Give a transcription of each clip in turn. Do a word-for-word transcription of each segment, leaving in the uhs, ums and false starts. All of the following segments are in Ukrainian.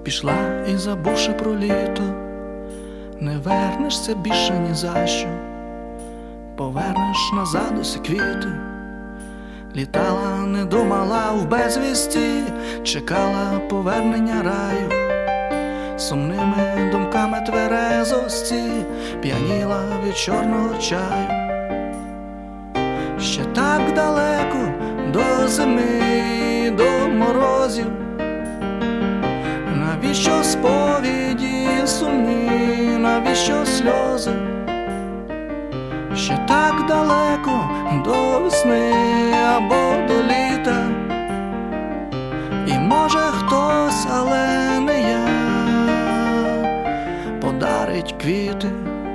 Пішла і забувши про літо, не вернешся більше ні за що. Повернеш назад усі квіти. Літала, не думала в безвісті, чекала повернення раю. Сумними думками тверезості п'яніла від чорного чаю. Ще так далеко до зими, до морозів. Навіщо сповіді сумні, навіщо сльози? Ще так далеко до весни або до літа. І може хтось, але не я, подарить квіти.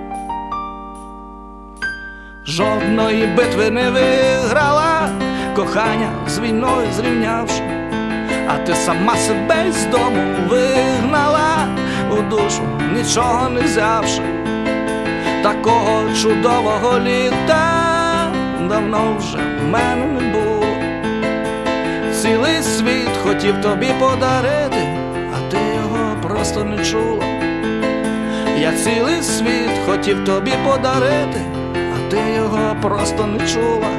Жодної битви не виграла, кохання з війною зрівнявши. А ти сама себе з дому вигнала, у душу нічого не взявши. Такого чудового літа давно вже в мене не було. Цілий світ хотів тобі подарити, а ти його просто не чула. Я цілий світ хотів тобі подарити, а ти його просто не чула.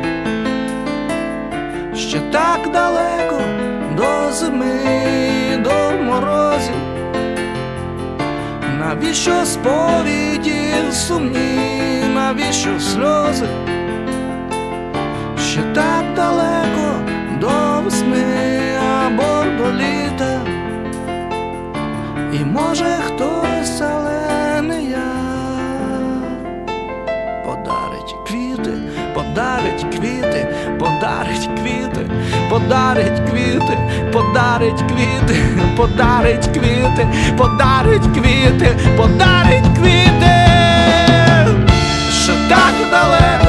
Ще так далеко до зими, до морозів. Навіщо сповіді сумні, навіщо сльози? Ще так далеко до весни або до літа. І може хтось, але не я, подарить квіти, подарить квіти, подарить квіти, подарить квіти, подарить квіти, подарить квіти, подарить квіти, подарить квіти. Ще так далеко